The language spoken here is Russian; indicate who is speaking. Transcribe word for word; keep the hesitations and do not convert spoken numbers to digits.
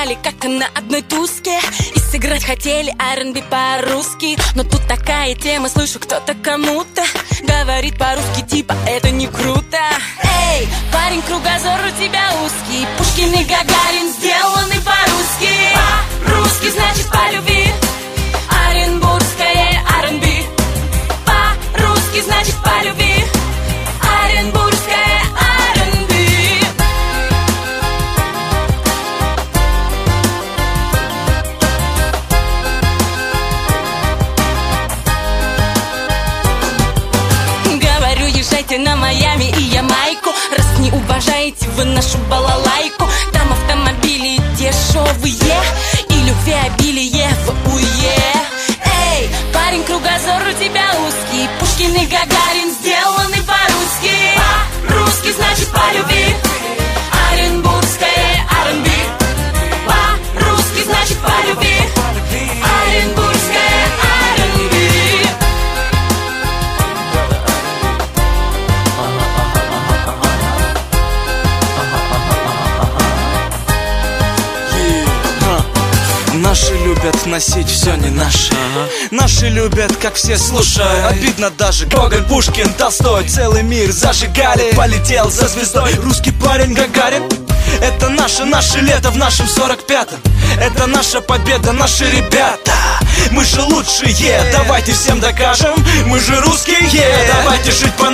Speaker 1: играли как-то на одной туске и сыграть хотели ар энд би по-русски. Но тут такая тема, слышу, кто-то кому-то говорит по-русски, типа это не круто. Эй, парень, кругозор у тебя узкий, Пушкин и Гагарин сделаны по-русски. По-русски значит по любви, оренбургское ар энд би. По-русски значит по любви, оренбургское ар энд би. Говорю, езжайте на Майами и Ямайку, раз не уважаете вы нашу балалайку. Там автомобили дешевые и любви обилие в уе. Эй, парень, кругозор у тебя узкий, Пушкин и Гагарин сделаны по-русски. По-русски значит по любви, оренбургское ар энд би. По-русски значит по любви, оренбургское ар энд би.
Speaker 2: Наши любят носить все не наше, ага. Наши любят, как все слушают. Обидно даже, Гоголь, Пушкин, Толстой целый мир зажигали. Полетел за звездой русский парень Гагарин. Это наше, наше лето в нашем сорок пятом. Это наша победа, наши ребята. Мы же лучшие, давайте всем докажем. Мы же русские, давайте жить по